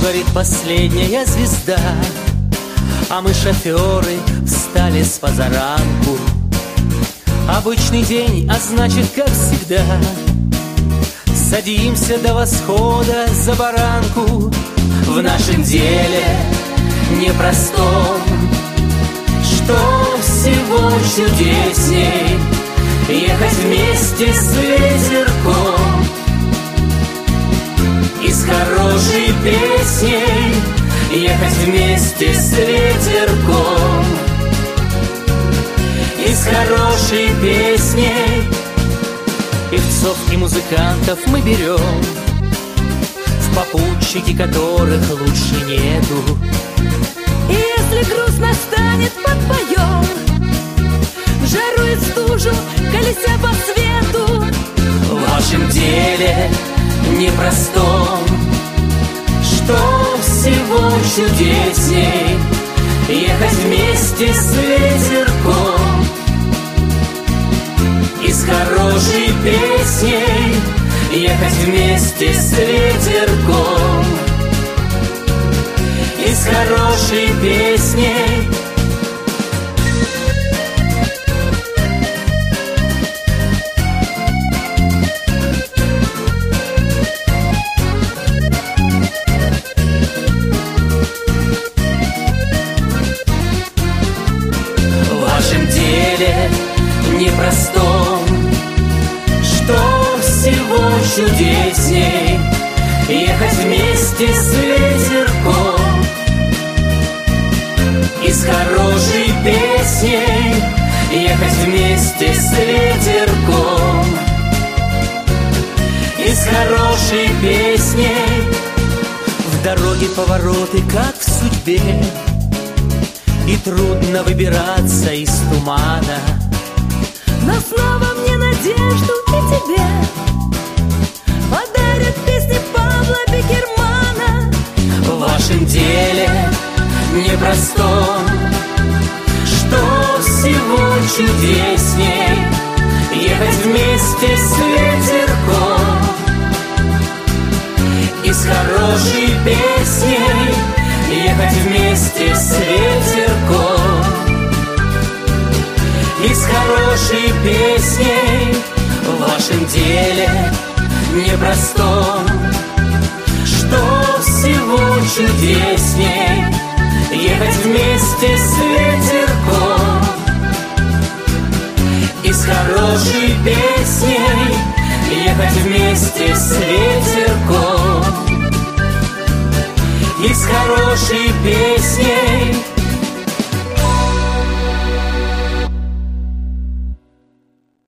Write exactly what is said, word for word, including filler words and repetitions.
горит последняя звезда, а мы, шоферы, встали с позаранку. Обычный день, а значит, как всегда, садимся до восхода за баранку. В нашем деле непростом, что всего чудесней ехать вместе с ветерком и с хорошей песней ехать вместе с ветерком и с хорошей песней. Певцов и музыкантов мы берем, в попутчики которых лучше нету. И если грустно станет, подпоем, в жару и стужу, колеся по свету. В вашем деле непростом, что всего чудесней ехать вместе с ветерком и с хорошей песней ехать вместе с ветерком и с хорошей песней. В вашем деле непростом, что всего чудесней ехать вместе с ветерком и с хорошей песней ехать вместе с ветерком и с хорошей песней. В дороге повороты, как в судьбе, и трудно выбираться из тумана. Но снова мне надежду и тебе подарят песни Павла Бекермана. В вашем деле непростом, что всего чудесней ехать вместе с ветерком и с хорошей песней ехать вместе с ветерком и с хорошей песней. В вашем деле непростом, что всего чудесней ехать вместе с ветерком и с хорошей песней ехать вместе с ветерком и с хорошей песней.